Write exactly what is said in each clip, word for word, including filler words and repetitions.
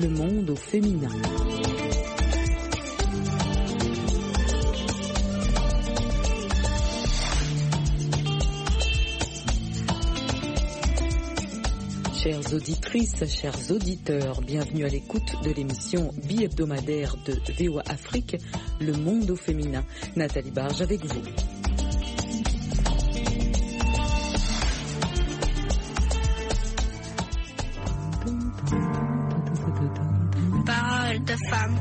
le monde au féminin. Chères auditrices, chers auditeurs, bienvenue à l'écoute de l'émission bi-hebdomadaire de V O A Afrique, Le Monde au Féminin. Nathalie Barge avec vous. Parole de femme.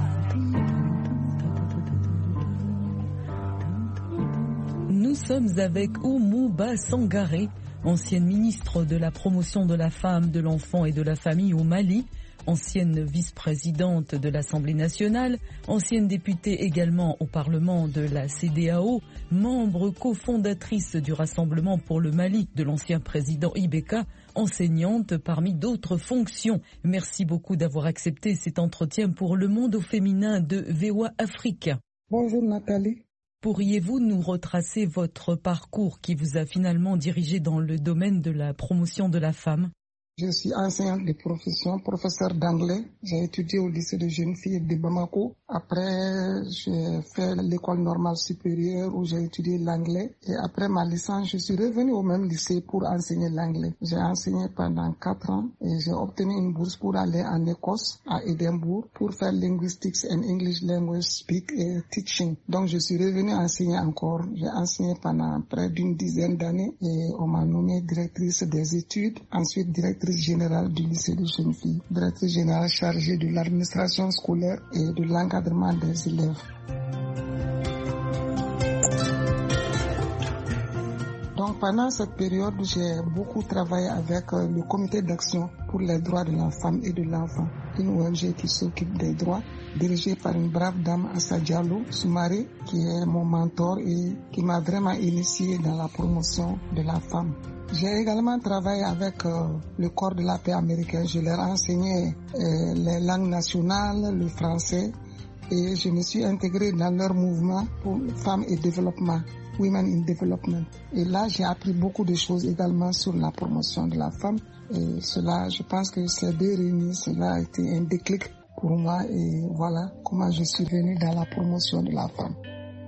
Nous sommes avec Oumouba Sangaré, ancienne ministre de la promotion de la femme, de l'enfant et de la famille au Mali, ancienne vice-présidente de l'Assemblée nationale, ancienne députée également au Parlement de la C D A O, membre cofondatrice du Rassemblement pour le Mali de l'ancien président Ibeka, enseignante parmi d'autres fonctions. Merci beaucoup d'avoir accepté cet entretien pour Le Monde au féminin de V O A Afrique. Bonjour Nathalie. Pourriez-vous nous retracer votre parcours qui vous a finalement dirigé dans le domaine de la promotion de la femme? Je suis enseignante de profession, professeur d'anglais. J'ai étudié au lycée de jeunes filles de Bamako. Après, j'ai fait l'école normale supérieure où j'ai étudié l'anglais. Et après ma licence, je suis revenue au même lycée pour enseigner l'anglais. J'ai enseigné pendant quatre ans et j'ai obtenu une bourse pour aller en Écosse, à Édimbourg, pour faire Linguistics and English Language Speak et Teaching. Donc, je suis revenue enseigner encore. J'ai enseigné pendant près d'une dizaine d'années et on m'a nommée directrice des études, ensuite directrice générale du lycée de jeunes filles, directrice générale chargée de l'administration scolaire et de l'encadrement des élèves. Donc pendant cette période, j'ai beaucoup travaillé avec le comité d'action pour les droits de la femme et de l'enfant, une O N G qui s'occupe des droits, dirigée par une brave dame, Assa Diallo Soumaré, qui est mon mentor et qui m'a vraiment initié dans la promotion de la femme. J'ai également travaillé avec euh, le corps de la paix américain. Je leur ai enseigné euh, les langues nationales, le français, et je me suis intégrée dans leur mouvement pour femmes et développement, Women in Development. Et là, j'ai appris beaucoup de choses également sur la promotion de la femme. Et cela, je pense que ces deux réunis, cela a été un déclic pour moi. Et voilà comment je suis venue dans la promotion de la femme.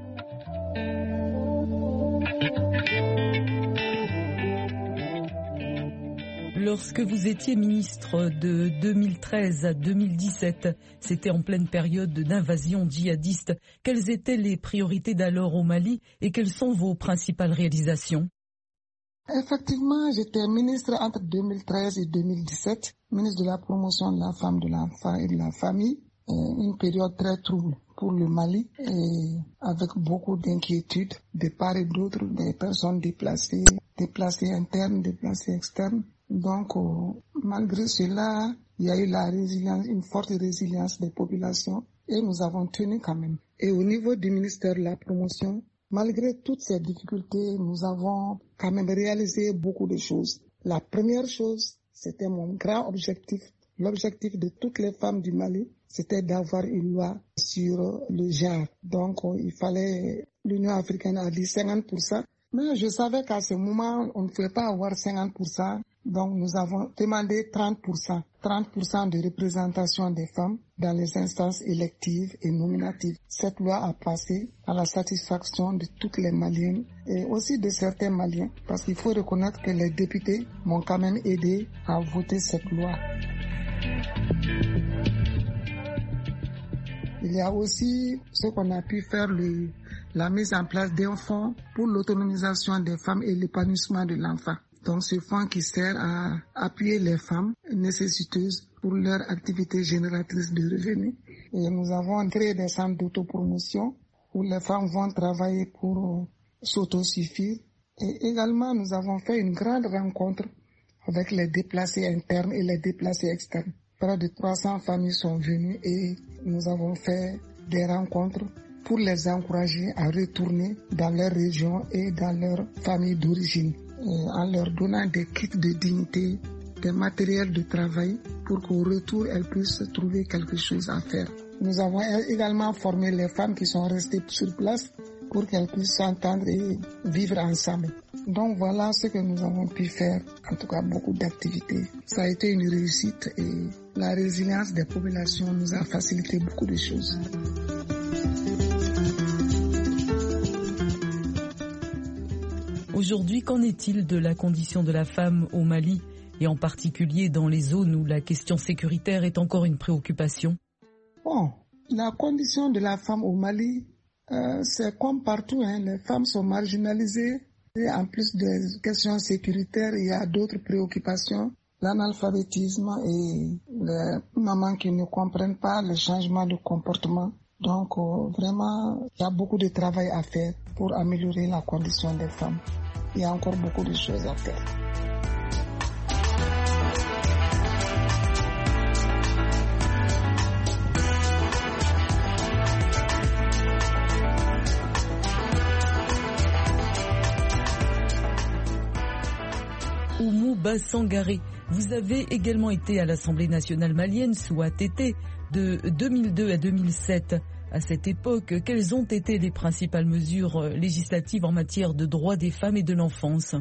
Lorsque vous étiez ministre de deux mille treize à deux mille dix-sept, c'était en pleine période d'invasion djihadiste. Quelles étaient les priorités d'alors au Mali et quelles sont vos principales réalisations? Effectivement, j'étais ministre entre deux mille treize et deux mille dix-sept, ministre de la promotion de la femme, de l'enfant et de la famille. Une période très trouble pour le Mali et avec beaucoup d'inquiétudes de part et d'autre des personnes déplacées, déplacées internes, déplacées externes. Donc, euh, malgré cela, il y a eu la résilience, une forte résilience des populations et nous avons tenu quand même. Et au niveau du ministère de la promotion, malgré toutes ces difficultés, nous avons quand même réalisé beaucoup de choses. La première chose, c'était mon grand objectif, l'objectif de toutes les femmes du Mali, c'était d'avoir une loi sur le genre. Donc, euh, il fallait, l'Union africaine a dit cinquante pour cent. Mais je savais qu'à ce moment, on ne pouvait pas avoir cinquante pour cent. Donc, nous avons demandé trente pour cent. trente pour cent de représentation des femmes dans les instances électives et nominatives. Cette loi a passé à la satisfaction de toutes les Maliennes et aussi de certains Maliens. Parce qu'il faut reconnaître que les députés m'ont quand même aidé à voter cette loi. Il y a aussi ce qu'on a pu faire, le, la mise en place d'un fonds pour l'autonomisation des femmes et l'épanouissement de l'enfant. Donc ce fonds qui sert à appuyer les femmes nécessiteuses pour leur activité génératrice de revenus. Et nous avons créé des centres d'autopromotion où les femmes vont travailler pour s'autosuffire. Et également nous avons fait une grande rencontre avec les déplacés internes et les déplacés externes. Près de trois cents familles sont venues et nous avons fait des rencontres pour les encourager à retourner dans leur région et dans leur famille d'origine, en leur donnant des kits de dignité, des matériels de travail pour qu'au retour, elles puissent trouver quelque chose à faire. Nous avons également formé les femmes qui sont restées sur place pour qu'elles puissent s'entendre et vivre ensemble. Donc voilà ce que nous avons pu faire, en tout cas beaucoup d'activités. Ça a été une réussite et la résilience des populations nous a facilité beaucoup de choses. Aujourd'hui, qu'en est-il de la condition de la femme au Mali et en particulier dans les zones où la question sécuritaire est encore une préoccupation? Bon, la condition de la femme au Mali, euh, c'est comme partout, hein, les femmes sont marginalisées. Et en plus des questions sécuritaires, il y a d'autres préoccupations, l'analphabétisme et les mamans qui ne comprennent pas le changement de comportement. Donc euh, vraiment, il y a beaucoup de travail à faire pour améliorer la condition des femmes. Il y a encore beaucoup de choses à faire. Oumou Ba Sangaré, vous avez également été à l'Assemblée nationale malienne sous A T T de deux mille deux à deux mille sept. À cette époque, quelles ont été les principales mesures législatives en matière de droits des femmes et de l'enfance?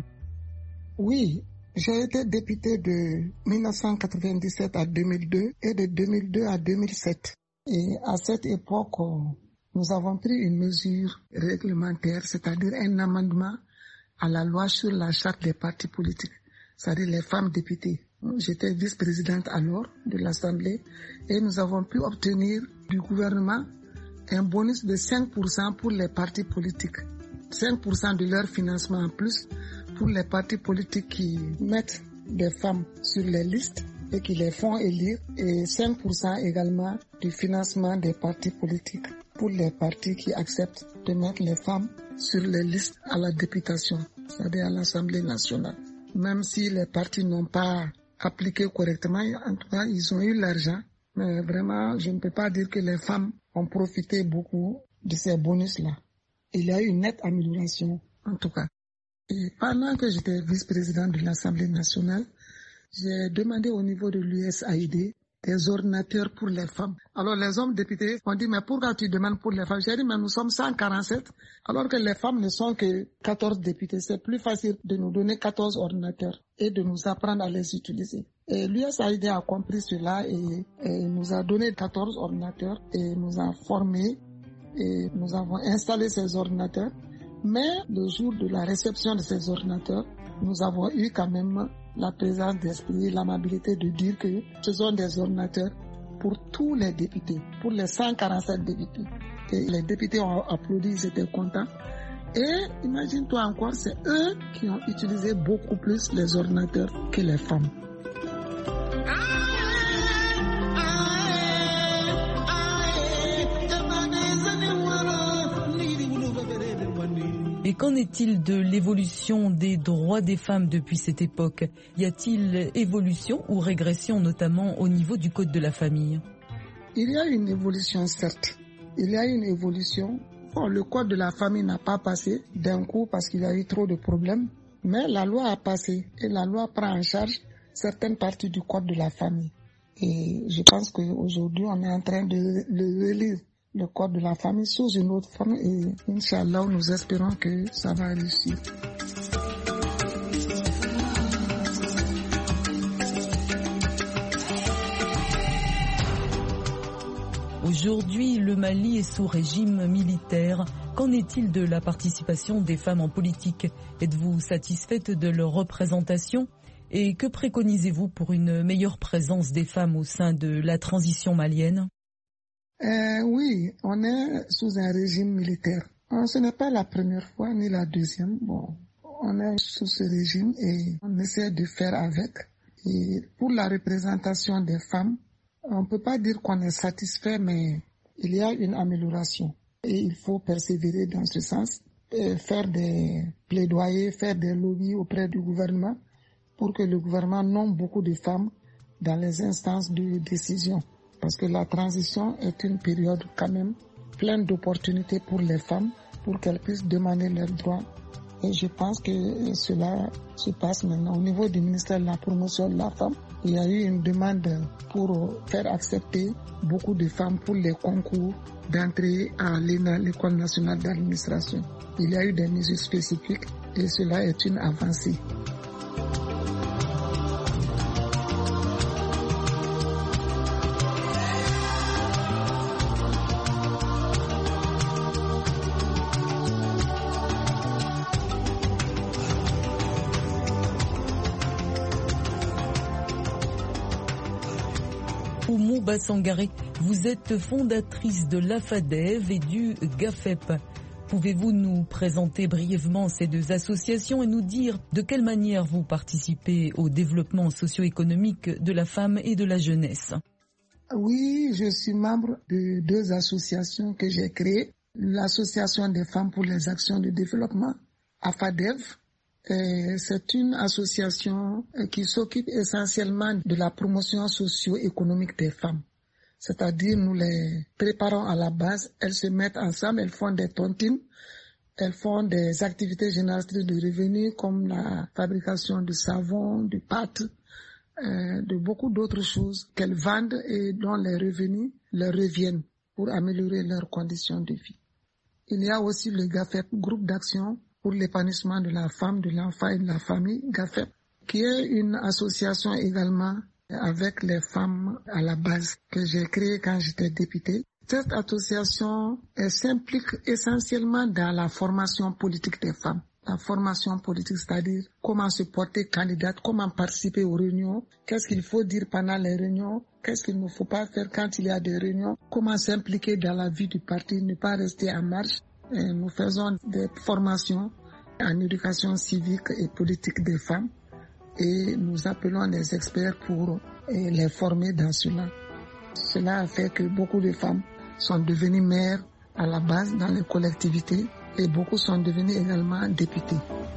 Oui, j'ai été député de mille neuf cent quatre-vingt-dix-sept à deux mille deux et de deux mille deux à deux mille sept. Et à cette époque, nous avons pris une mesure réglementaire, c'est-à-dire un amendement à la loi sur la charte des partis politiques, c'est-à-dire les femmes députées. J'étais vice-présidente alors de l'Assemblée et nous avons pu obtenir du gouvernement un bonus de cinq pour cent pour les partis politiques. cinq pour cent de leur financement en plus pour les partis politiques qui mettent des femmes sur les listes et qui les font élire, et cinq pour cent également du financement des partis politiques pour les partis qui acceptent de mettre les femmes sur les listes à la députation, c'est-à-dire à l'Assemblée nationale. Même si les partis n'ont pas appliqué correctement, en tout cas, ils ont eu l'argent. Mais vraiment, je ne peux pas dire que les femmes ont profité beaucoup de ces bonus-là. Il y a eu une nette amélioration, en tout cas. Et pendant que j'étais vice-présidente de l'Assemblée nationale, j'ai demandé au niveau de l'U S A I D des ordinateurs pour les femmes. Alors les hommes députés ont dit, mais pourquoi tu demandes pour les femmes? J'ai dit, mais nous sommes cent quarante-sept, alors que les femmes ne sont que quatorze députés. C'est plus facile de nous donner quatorze ordinateurs et de nous apprendre à les utiliser. Et l'U S A I D a compris cela et, et nous a donné quatorze ordinateurs et nous a formés et nous avons installé ces ordinateurs. Mais le jour de la réception de ces ordinateurs, nous avons eu quand même la présence d'esprit, l'amabilité de dire que ce sont des ordinateurs pour tous les députés, pour les cent quarante-sept députés. Et les députés ont applaudi, ils étaient contents. Et imagine-toi encore, c'est eux qui ont utilisé beaucoup plus les ordinateurs que les femmes. Et qu'en est-il de l'évolution des droits des femmes depuis cette époque? Y a-t-il évolution ou régression, notamment au niveau du Code de la famille? Il y a une évolution, certes. Il y a une évolution. Bon, le Code de la famille n'a pas passé d'un coup parce qu'il y a eu trop de problèmes, mais la loi a passé et la loi prend en charge certaines parties du Code de la famille. Et je pense qu'aujourd'hui, on est en train de le relire, le Code de la famille, sous une autre forme, et Inch'Allah, nous espérons que ça va réussir. Aujourd'hui, le Mali est sous régime militaire. Qu'en est-il de la participation des femmes en politique? Êtes-vous satisfaite de leur représentation? Et que préconisez-vous pour une meilleure présence des femmes au sein de la transition malienne? Euh, oui, on est sous un régime militaire. Ce n'est pas la première fois ni la deuxième. Bon, on est sous ce régime et on essaie de faire avec. Et pour la représentation des femmes, on ne peut pas dire qu'on est satisfait, mais il y a une amélioration. Et il faut persévérer dans ce sens, et faire des plaidoyers, faire des lobbies auprès du gouvernement pour que le gouvernement nomme beaucoup de femmes dans les instances de décision. Parce que la transition est une période quand même pleine d'opportunités pour les femmes, pour qu'elles puissent demander leurs droits. Et je pense que cela se passe maintenant. Au niveau du ministère de la promotion de la femme, il y a eu une demande pour faire accepter beaucoup de femmes pour les concours d'entrée à l'E N A, l'École nationale d'administration. Il y a eu des mesures spécifiques et cela est une avancée. Mouba Sangaré, vous êtes fondatrice de l'AFADEV et du GAFEP. Pouvez-vous nous présenter brièvement ces deux associations et nous dire de quelle manière vous participez au développement socio-économique de la femme et de la jeunesse? Oui, je suis membre de deux associations que j'ai créées. L'Association des femmes pour les actions de développement, AFADEV. C'est une association qui s'occupe essentiellement de la promotion socio-économique des femmes. C'est-à-dire, nous les préparons à la base, elles se mettent ensemble, elles font des tontines, elles font des activités génératrices de revenus comme la fabrication de savon, de pâtes, euh, de beaucoup d'autres choses qu'elles vendent et dont les revenus leur reviennent pour améliorer leurs conditions de vie. Il y a aussi le GAFEP, groupe d'action pour l'épanouissement de la femme, de l'enfant et de la famille, GAFEP, qui est une association également avec les femmes à la base que j'ai créée quand j'étais députée. Cette association s'implique essentiellement dans la formation politique des femmes. La formation politique, c'est-à-dire comment se porter candidate, comment participer aux réunions, qu'est-ce qu'il faut dire pendant les réunions, qu'est-ce qu'il ne faut pas faire quand il y a des réunions, comment s'impliquer dans la vie du parti, ne pas rester en marge. Et nous faisons des formations en éducation civique et politique des femmes. Et nous appelons les experts pour les former dans cela. Cela a fait que beaucoup de femmes sont devenues maires à la base dans les collectivités et beaucoup sont devenues également députées.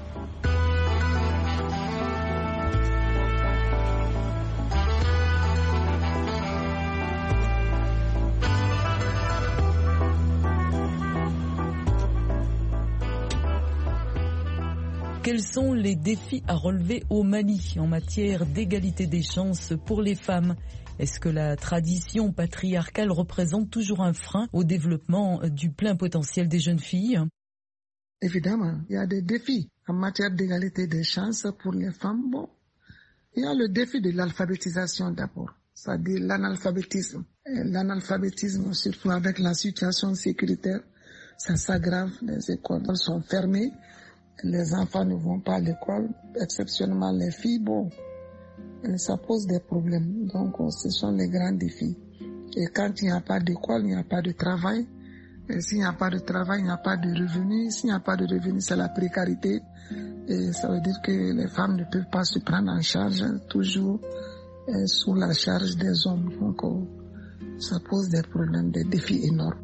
Quels sont les défis à relever au Mali en matière d'égalité des chances pour les femmes? Est-ce que la tradition patriarcale représente toujours un frein au développement du plein potentiel des jeunes filles? Évidemment, il y a des défis en matière d'égalité des chances pour les femmes. Bon, il y a le défi de l'alphabétisation d'abord, c'est-à-dire l'analphabétisme. Et l'analphabétisme, surtout avec la situation sécuritaire, ça s'aggrave, les écoles sont fermées. Les enfants ne vont pas à l'école, exceptionnellement les filles, bon, ça pose des problèmes. Donc, ce sont les grands défis. Et quand il n'y a pas d'école, il n'y a pas de travail. Et s'il n'y a pas de travail, il n'y a pas de revenus. S'il n'y a pas de revenus, c'est la précarité. Et ça veut dire que les femmes ne peuvent pas se prendre en charge, toujours sous la charge des hommes. Donc, ça pose des problèmes, des défis énormes.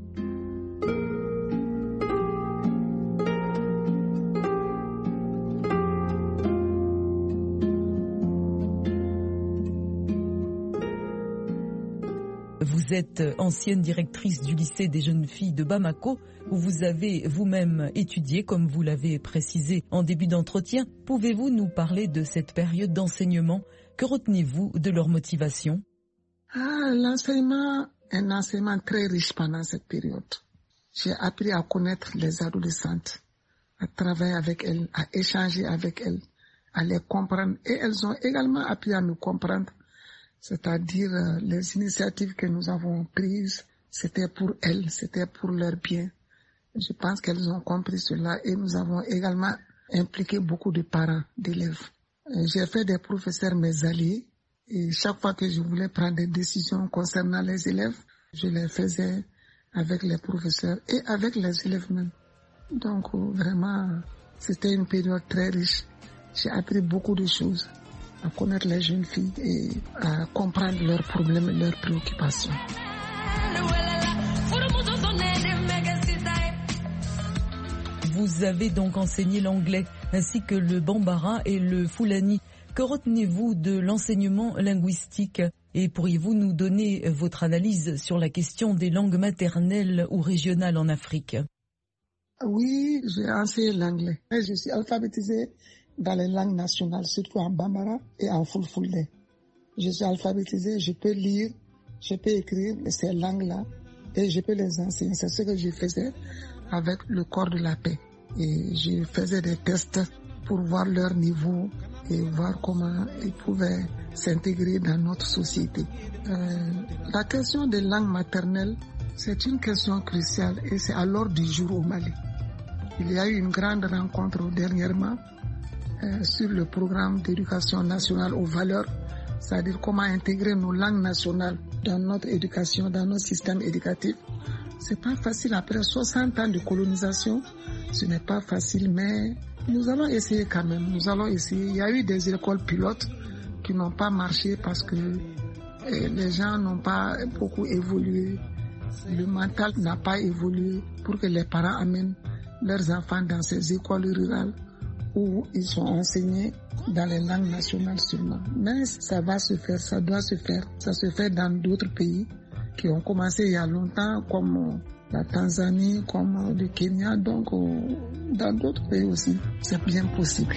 Vous êtes ancienne directrice du lycée des jeunes filles de Bamako, où vous avez vous-même étudié, comme vous l'avez précisé en début d'entretien. Pouvez-vous nous parler de cette période d'enseignement? Que retenez-vous de leur motivation? Ah, l'enseignement est un enseignement très riche pendant cette période. J'ai appris à connaître les adolescentes, à travailler avec elles, à échanger avec elles, à les comprendre. Et elles ont également appris à nous comprendre. C'est-à-dire euh, les initiatives que nous avons prises, c'était pour elles, c'était pour leur bien. Je pense qu'elles ont compris cela et nous avons également impliqué beaucoup de parents, d'élèves. Euh, j'ai fait des professeurs mes alliés et chaque fois que je voulais prendre des décisions concernant les élèves, je les faisais avec les professeurs et avec les élèves même. Donc euh, vraiment, c'était une période très riche. J'ai appris beaucoup de choses, à connaître les jeunes filles et à comprendre leurs problèmes et leurs préoccupations. Vous avez donc enseigné l'anglais ainsi que le bambara et le fulani. Que retenez-vous de l'enseignement linguistique et pourriez-vous nous donner votre analyse sur la question des langues maternelles ou régionales en Afrique? Oui, j'ai enseigné l'anglais. Je suis alphabétisée dans les langues nationales, surtout en bambara et en fulfulde. Je suis alphabétisée, je peux lire, je peux écrire ces langues-là et je peux les enseigner. C'est ce que je faisais avec le corps de la paix. Et je faisais des tests pour voir leur niveau et voir comment ils pouvaient s'intégrer dans notre société. Euh, la question des langues maternelles, c'est une question cruciale et c'est à l'ordre du jour au Mali. Il y a eu une grande rencontre dernièrement euh, sur le programme d'éducation nationale aux valeurs. c'est-à-dire comment intégrer nos langues nationales dans notre éducation, dans notre système éducatif. C'est pas facile après soixante ans de colonisation, ce n'est pas facile, mais nous allons essayer quand même, nous allons essayer. Il y a eu des écoles pilotes qui n'ont pas marché parce que les gens n'ont pas beaucoup évolué, le mental n'a pas évolué pour que les parents amènent leurs enfants dans ces écoles rurales où ils sont enseignés dans les langues nationales seulement. Mais ça va se faire, ça doit se faire. Ça se fait dans d'autres pays qui ont commencé il y a longtemps, comme la Tanzanie, comme le Kenya, donc dans d'autres pays aussi, c'est bien possible.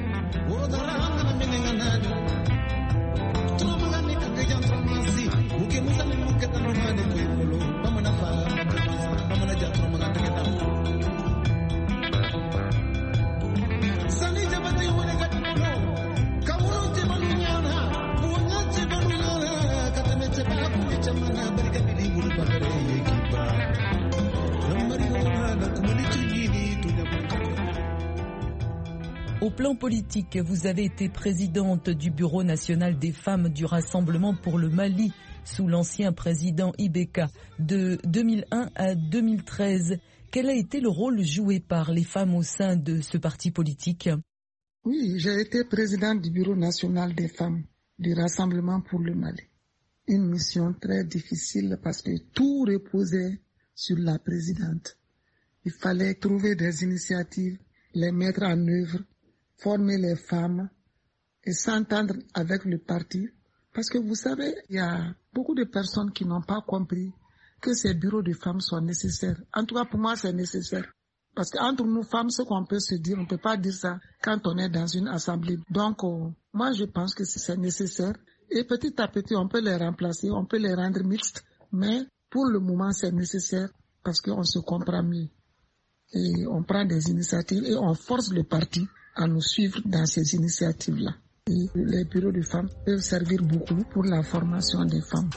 Au plan politique, vous avez été présidente du Bureau national des femmes du Rassemblement pour le Mali sous l'ancien président Ibeka de deux mille un à deux mille treize. Quel a été le rôle joué par les femmes au sein de ce parti politique? Oui, j'ai été présidente du Bureau national des femmes du Rassemblement pour le Mali. Une mission très difficile parce que tout reposait sur la présidente. Il fallait trouver des initiatives, les mettre en œuvre, former les femmes et s'entendre avec le parti. Parce que vous savez, il y a beaucoup de personnes qui n'ont pas compris que ces bureaux de femmes sont nécessaires. En tout cas, pour moi, c'est nécessaire. Parce qu'entre nous femmes, ce qu'on peut se dire, on ne peut pas dire ça quand on est dans une assemblée. Donc, euh, moi, je pense que c'est nécessaire. Et petit à petit, on peut les remplacer, on peut les rendre mixtes. Mais pour le moment, c'est nécessaire parce qu'on se comprend mieux. Et on prend des initiatives et on force le parti à nous suivre dans ces initiatives-là. Et les bureaux de femmes peuvent servir beaucoup pour la formation des femmes.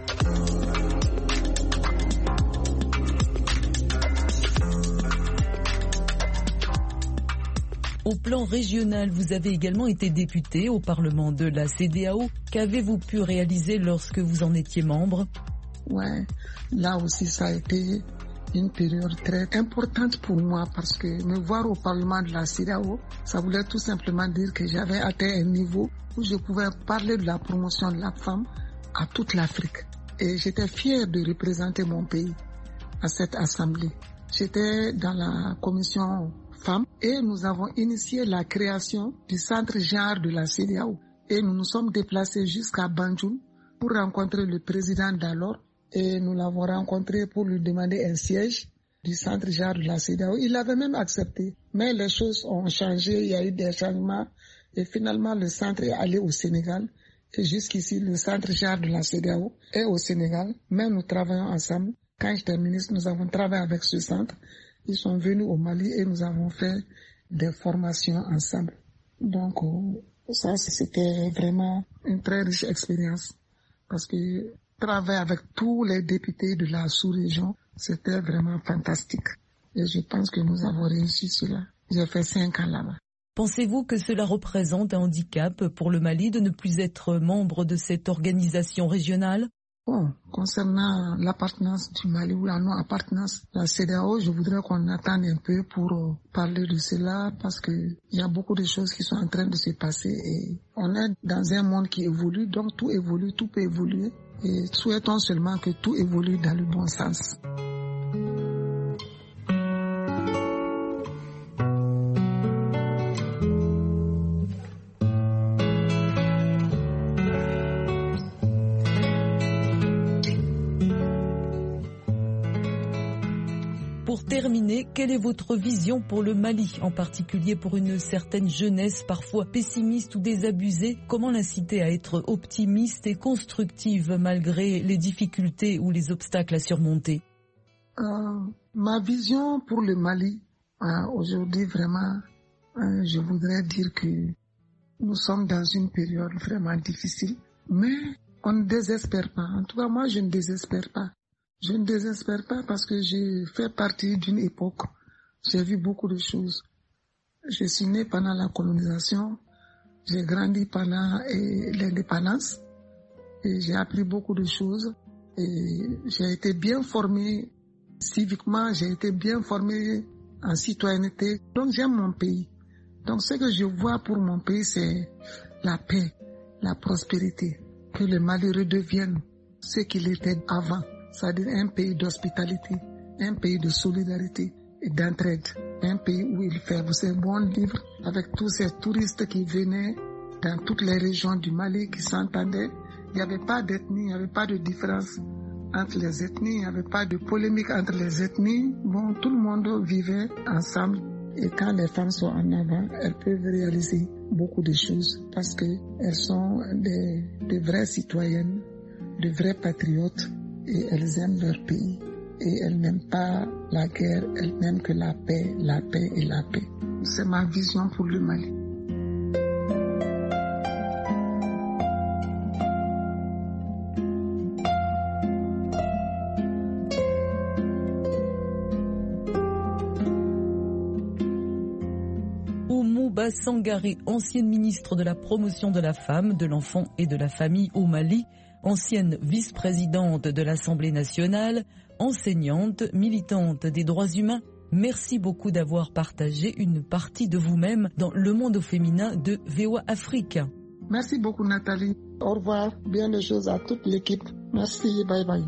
Au plan régional, vous avez également été députée au Parlement de la C D A O. Qu'avez-vous pu réaliser lorsque vous en étiez membre? Ouais, là aussi ça a été une période très importante pour moi parce que me voir au Parlement de la C D A O, ça voulait tout simplement dire que j'avais atteint un niveau où je pouvais parler de la promotion de la femme à toute l'Afrique. Et j'étais fière de représenter mon pays à cette assemblée. J'étais dans la commission femmes et nous avons initié la création du centre genre de la C D A O. Et nous nous sommes déplacés jusqu'à Banjul pour rencontrer le président d'alors. Et nous l'avons rencontré pour lui demander un siège du centre genre de la C D A O. Il avait même accepté. Mais les choses ont changé, il y a eu des changements. Et finalement, le centre est allé au Sénégal. Et jusqu'ici, le centre genre de la C D A O est au Sénégal. Mais nous travaillons ensemble. Quand j'étais ministre, nous avons travaillé avec ce centre. Ils sont venus au Mali et nous avons fait des formations ensemble. Donc, ça, c'était vraiment une très riche expérience. Parce que travailler avec tous les députés de la sous-région, c'était vraiment fantastique. Et je pense que nous avons réussi cela. J'ai fait cinq ans là-bas. Pensez-vous que cela représente un handicap pour le Mali de ne plus être membre de cette organisation régionale? Bon, concernant l'appartenance du Mali ou la non-appartenance de la C D A O, je voudrais qu'on attende un peu pour parler de cela parce que il y a beaucoup de choses qui sont en train de se passer et on est dans un monde qui évolue, donc tout évolue, tout peut évoluer et souhaitons seulement que tout évolue dans le bon sens. Pour terminer, quelle est votre vision pour le Mali, en particulier pour une certaine jeunesse parfois pessimiste ou désabusée? Comment l'inciter à être optimiste et constructive malgré les difficultés ou les obstacles à surmonter? euh, Ma vision pour le Mali, euh, aujourd'hui vraiment, euh, je voudrais dire que nous sommes dans une période vraiment difficile, mais on ne désespère pas. En tout cas, moi, je ne désespère pas. Je ne désespère pas parce que j'ai fait partie d'une époque, j'ai vu beaucoup de choses. Je suis né pendant la colonisation, J'ai grandi pendant l'indépendance et j'ai appris beaucoup de choses. Et j'ai été bien formé civiquement, j'ai été bien formé en citoyenneté. Donc j'aime mon pays. Donc ce que je vois pour mon pays, c'est la paix, la prospérité. Que le Mali redevienne ce qu'il était avant. C'est-à-dire un pays d'hospitalité, un pays de solidarité et d'entraide. Un pays où il fait un bon livre avec tous ces touristes qui venaient dans toutes les régions du Mali, qui s'entendaient. Il n'y avait pas d'ethnie, il n'y avait pas de différence entre les ethnies, il n'y avait pas de polémique entre les ethnies. Bon, tout le monde vivait ensemble. Et quand les femmes sont en avant, elles peuvent réaliser beaucoup de choses parce qu'elles sont des, des vraies citoyennes, de vraies patriotes et elles aiment leur pays. Et elles n'aiment pas la guerre, elles n'aiment que la paix, la paix et la paix. C'est ma vision pour le Mali. Oumouba Sangaré, ancienne ministre de la promotion de la femme, de l'enfant et de la famille au Mali, ancienne vice-présidente de l'Assemblée nationale, enseignante, militante des droits humains, merci beaucoup d'avoir partagé une partie de vous-même dans le monde féminin de V O A Afrique. Merci beaucoup Nathalie. Au revoir, bien de choses à toute l'équipe. Merci, bye bye.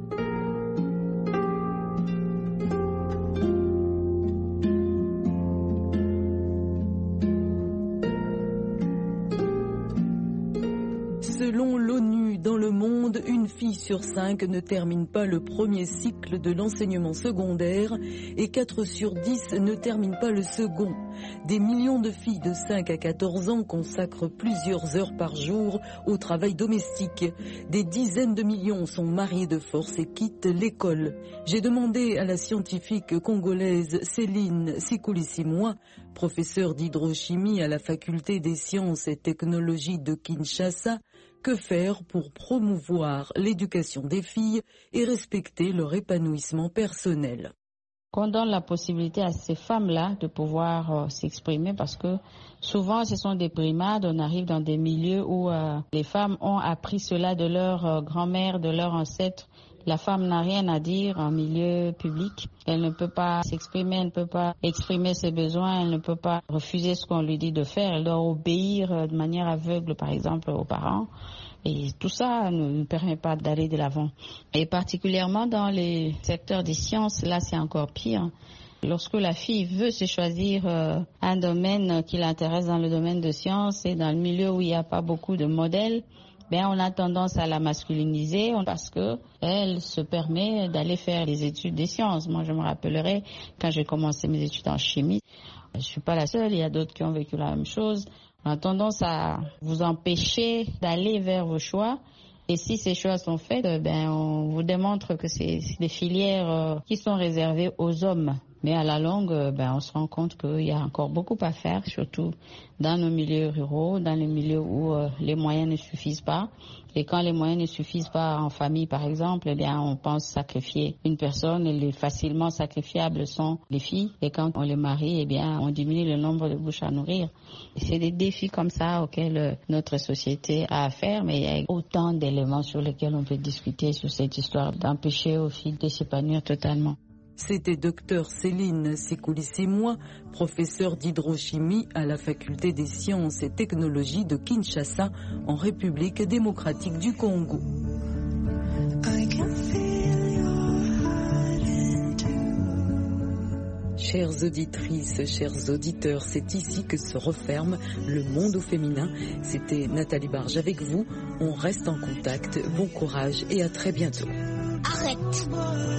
Selon l'ONU, dans le monde, une fille sur cinq ne termine pas le premier cycle de l'enseignement secondaire et quatre sur dix ne terminent pas le second. Des millions de filles de cinq à quatorze ans consacrent plusieurs heures par jour au travail domestique. Des dizaines de millions sont mariées de force et quittent l'école. J'ai demandé à la scientifique congolaise Céline Sikoulissi-Moua, professeure d'hydrochimie à la faculté des sciences et technologies de Kinshasa, que faire pour promouvoir l'éducation des filles et respecter leur épanouissement personnel. Qu'on donne la possibilité à ces femmes-là de pouvoir euh, s'exprimer parce que souvent ce sont des brimades, on arrive dans des milieux où euh, les femmes ont appris cela de leur euh, grand-mère, de leur ancêtre. La femme n'a rien à dire en milieu public. Elle ne peut pas s'exprimer, elle ne peut pas exprimer ses besoins, elle ne peut pas refuser ce qu'on lui dit de faire. Elle doit obéir de manière aveugle, par exemple, aux parents. Et tout ça ne nous permet pas d'aller de l'avant. Et particulièrement dans les secteurs des sciences, là c'est encore pire. Lorsque la fille veut se choisir euh, un domaine qui l'intéresse dans le domaine de sciences et dans le milieu où il n'y a pas beaucoup de modèles, ben on a tendance à la masculiniser parce que elle se permet d'aller faire les études des sciences. Moi, je me rappellerai quand j'ai commencé mes études en chimie. Je suis pas la seule, il y a d'autres qui ont vécu la même chose. On a tendance à vous empêcher d'aller vers vos choix. Et si ces choix sont faits, ben on vous démontre que c'est des filières qui sont réservées aux hommes. Mais à la longue, ben on se rend compte qu'il y a encore beaucoup à faire, surtout dans nos milieux ruraux, dans les milieux où euh, les moyens ne suffisent pas. Et quand les moyens ne suffisent pas en famille, par exemple, eh bien, on pense sacrifier une personne. Et les facilement sacrifiables sont les filles. Et quand on les marie, eh bien, on diminue le nombre de bouches à nourrir. Et c'est des défis comme ça auxquels euh, notre société a affaire. Mais il y a autant d'éléments sur lesquels on peut discuter sur cette histoire d'empêcher aux filles de s'épanouir totalement. C'était docteur Céline Sikoulissi-Moua, professeure d'hydrochimie à la faculté des sciences et technologies de Kinshasa, en République démocratique du Congo. Chères auditrices, chers auditeurs, c'est ici que se referme le monde au féminin. C'était Nathalie Barge avec vous. On reste en contact. Bon courage et à très bientôt. Arrête.